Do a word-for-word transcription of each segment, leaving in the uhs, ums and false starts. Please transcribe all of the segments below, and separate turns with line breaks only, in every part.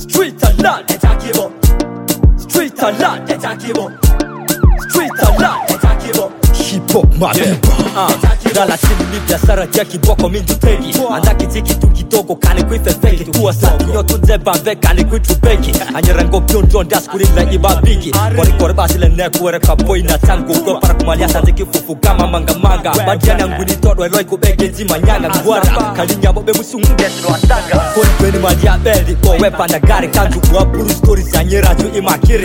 Street and land, etakibo. Street and land, etakibo. Street and land, etakibo. Hip hop mapipa Dala chini ni biashara ya kiboko mindu tegi Andaki tiki tu kidogo kani kwi fefeki Tuwa saki nyotu zeba ve kani kwi tupeki Anyerango pion john das kurila iba bigi Kori kore basile neku ere kapoi na tango Kwa para kumalia sanze kifufu kama manga manga Badiana nguni todo eloi kubeke zima nyanga Gwara kalinya bobe musungu geslo asanga Koni kweni malia beli Kwa wepa na gari kanju kwa puru stories ya nyeraju imakiri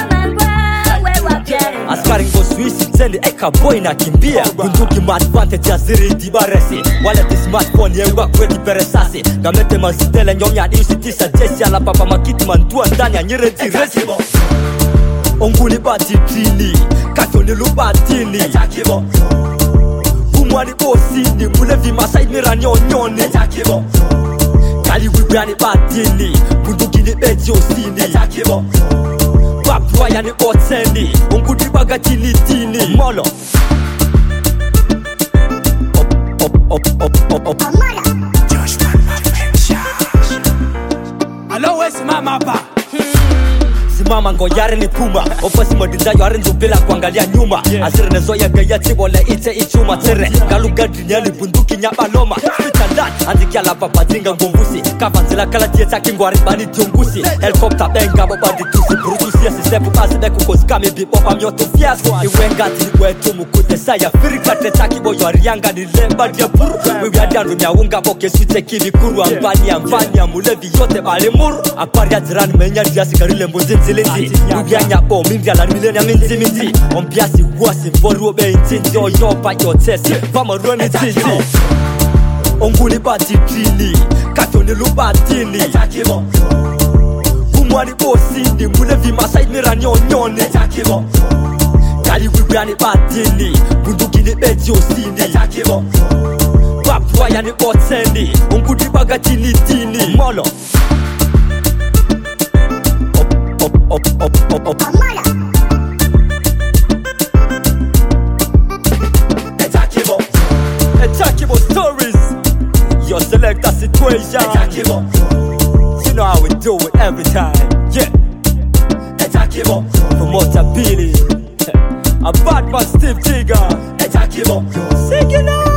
Askari ngo Swiss tende eka boy na kimbia Bunduki advantage ya ziri dibaresi Wale ti smartphone yewa kweki peresasi Gamete mazitele nyonya ni usitisa jesi Ala papa makiti mantua ndani ya nyere diresibo Onguli bati tini Kato nilu batini Etakibo Kumwani bosini Mulevi masai mira nyonyoni Etakibo Kali wibiani batini Bunduki ni beji osini Etakibo Papua ya ni oteni Ongudi baga tini tini Molo Op, op, op, op, op
Alo we simama pa
Simama ngoyare ni puma Ofasi modinza yare nzubila kuangalia nyuma yeah. Asire nezo ya gaya tibole ite ichuma tere Galu gadri nyali bunduki nyaba loma Spita dat, anzikia la papa zinga ngombusi Kafanzila kala tieta kingwari bani tiongusi Helikopta benga bobadi tusi Brutu siesi sefu kasi beku koskami bipopa myoto fiasko Iwenga tini wetu mukute saya Firika tetaki boyo arianga ni lemba dia puru Wewe adiandu miaunga boke suite kivi kuru Ambani ambani amulevi yote bali muru Apari ya zirani menya diasi karile mbunzinzi Ubianya bo mindia la milenia minti minti Ombiasi wasi mboru obe intinti Oyoba yotesi Vama roni titi Onguli bati tini Kato nilu batini Etakibo Kumwani bosini Mulevi masai mira nyonyoni Etakibo Kali wibiani batini Bunduki ni beji osini Etakibo Papua ya ni oteni Onguli baga tini tini Molo Op, op, op, op. Etakibo Etakibo stories Your selector situation Etakibo You know how we do it every time Yeah Etakibo Promoter Billy A bad man Steve Tigger Etakibo Sing it out